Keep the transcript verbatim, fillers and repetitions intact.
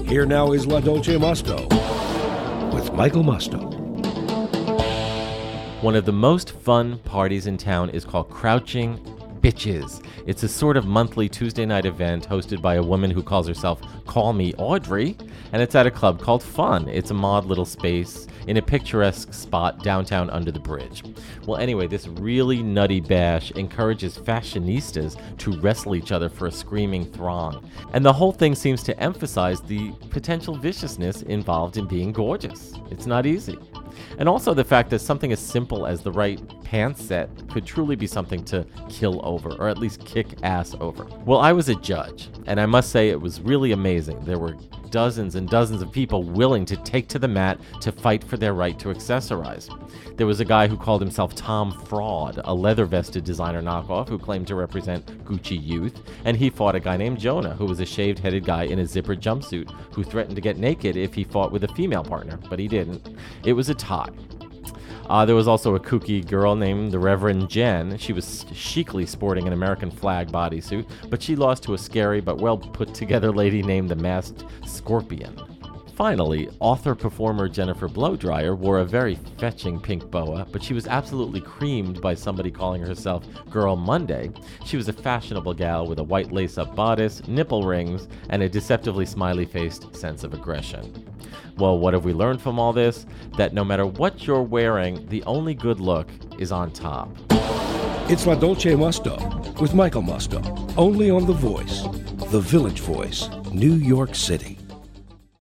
Here now is La Dolce Musto with Michael Musto. One of the most fun parties in town is called Crouching Bitches. It's a sort of monthly Tuesday night event hosted by a woman who calls herself Call Me Audrey, and it's at a club called Fun. It's a mod little space in a picturesque spot downtown under the bridge. Well, anyway, this really nutty bash encourages fashionistas to wrestle each other for a screaming throng, and the whole thing seems to emphasize the potential viciousness involved in being gorgeous. It's not easy. And also the fact that something as simple as the right pants set could truly be something to kill over, or at least kick ass over. Well, I was a judge, and I must say it was really amazing. There were dozens and dozens of people willing to take to the mat to fight for their right to accessorize. There was a guy who called himself Tom Fraud, a leather-vested designer knockoff who claimed to represent Gucci youth, and he fought a guy named Jonah, who was a shaved-headed guy in a zippered jumpsuit who threatened to get naked if he fought with a female partner, but he didn't. It was a tie. Uh, there was also a kooky girl named the Reverend Jen. She was chicly sporting an American flag bodysuit, but she lost to a scary but well-put-together lady named the Masked Scorpion. Finally, author-performer Jennifer Blowdryer wore a very fetching pink boa, but she was absolutely creamed by somebody calling herself Girl Monday. She was a fashionable gal with a white lace-up bodice, nipple rings, and a deceptively smiley-faced sense of aggression. Well, what have we learned from all this? That no matter what you're wearing, the only good look is on top. It's La Dolce Musto with Michael Musto, only on The Voice, the Village Voice, New York City.